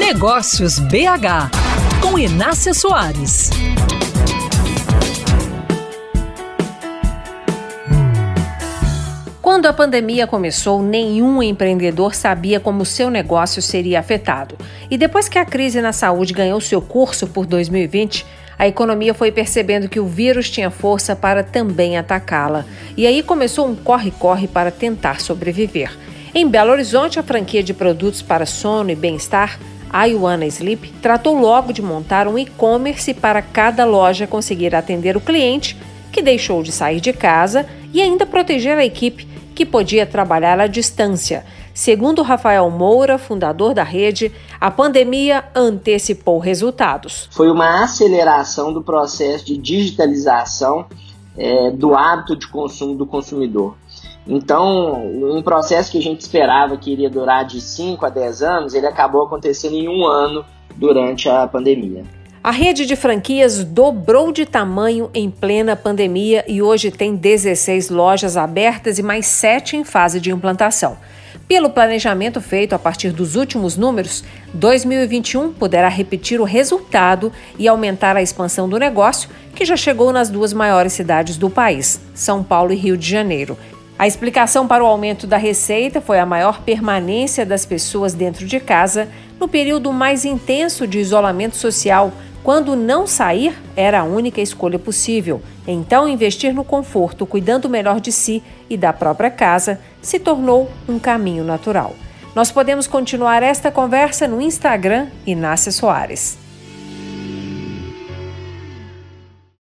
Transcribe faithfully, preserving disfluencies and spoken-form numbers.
Negócios B H, com Inácia Soares. Quando a pandemia começou, nenhum empreendedor sabia como seu negócio seria afetado. E depois que a crise na saúde ganhou seu curso por dois mil e vinte, a economia foi percebendo que o vírus tinha força para também atacá-la. E aí começou um corre-corre para tentar sobreviver. Em Belo Horizonte, a franquia de produtos para sono e bem-estar, I Wanna Sleep, tratou logo de montar um e-commerce para cada loja conseguir atender o cliente, que deixou de sair de casa, e ainda proteger a equipe, que podia trabalhar à distância. Segundo Rafael Moura, fundador da rede, a pandemia antecipou resultados. Foi uma aceleração do processo de digitalização é, do hábito de consumo do consumidor. Então, um processo que a gente esperava que iria durar de cinco a dez anos, ele acabou acontecendo em um ano durante a pandemia. A rede de franquias dobrou de tamanho em plena pandemia e hoje tem dezesseis lojas abertas e mais sete em fase de implantação. Pelo planejamento feito a partir dos últimos números, dois mil e vinte e um poderá repetir o resultado e aumentar a expansão do negócio, que já chegou nas duas maiores cidades do país, São Paulo e Rio de Janeiro. A explicação para o aumento da receita foi a maior permanência das pessoas dentro de casa no período mais intenso de isolamento social, quando não sair era a única escolha possível. Então, investir no conforto, cuidando melhor de si e da própria casa, se tornou um caminho natural. Nós podemos continuar esta conversa no Instagram Inácia Soares.